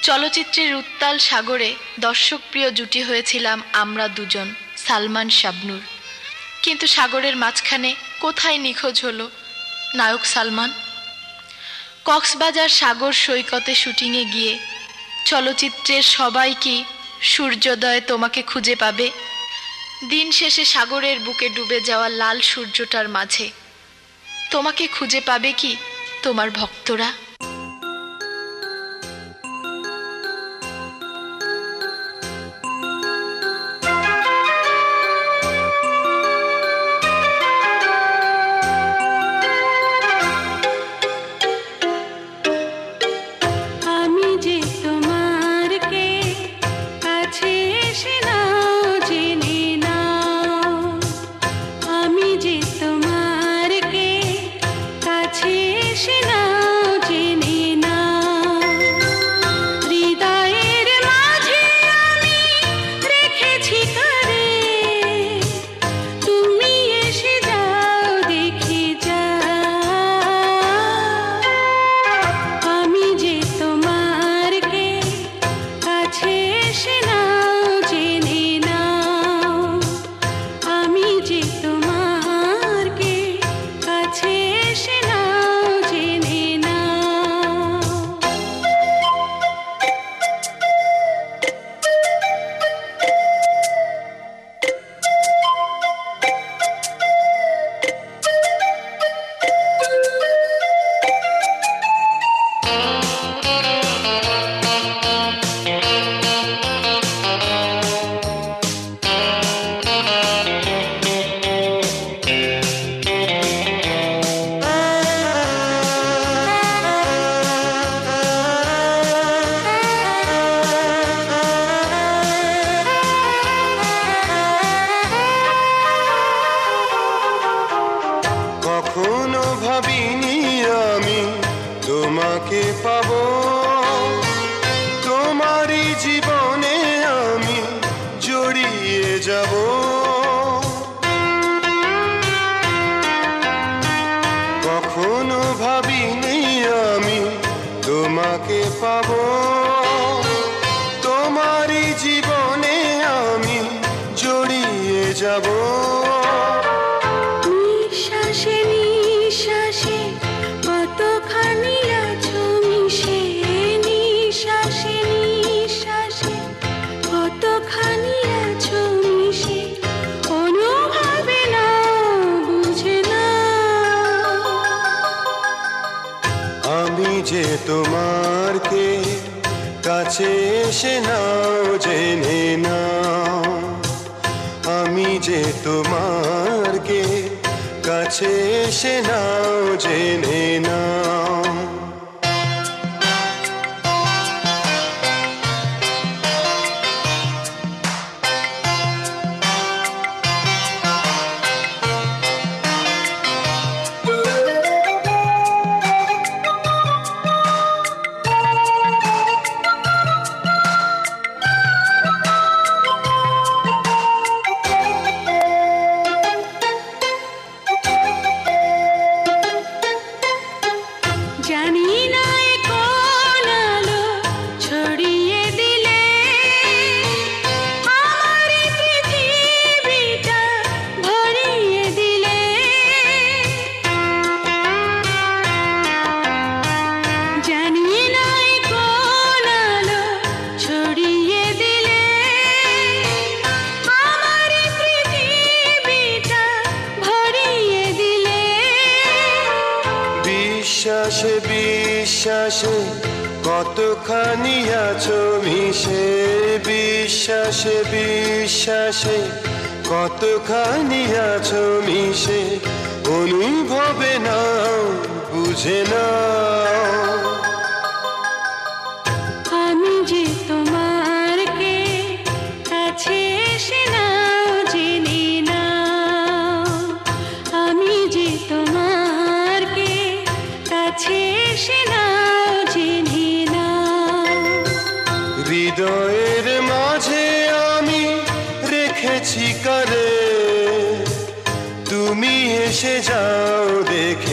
চলচ্চিত্রের উত্তাল সাগরে দর্শকপ্রিয় জুটি হয়েছিলাম আমরা দুজন, সালমান শাবনূর। কিন্তু সাগরের মাঝখানে কোথায় নিখোঁজ হলো নায়ক সালমান? কক্সবাজার সাগর সৈকতে শুটিংয়ে গিয়ে চলচ্চিত্রের সবাই কি সূর্যোদয়ে তোমাকে খুঁজে পাবে? দিন শেষে সাগরের বুকে ডুবে যাওয়া লাল সূর্যটার মাঝে তোমাকে খুঁজে পাবে কি তোমার ভক্তরা? কতখানি আছো মিশে, বিশ্বাসে বিশ্বাসে কতখানি আছো মিশে, অনুভবে না বুঝে না আমি যে তোমার কে কাছে এসে নাও জেনে নাও, আমি যে তোমার কে কাছে এসে নাও জেনে নাও। হৃদয়ের মাঝে আমি রেখেছি কারে, তুমি এসে যাও দেখে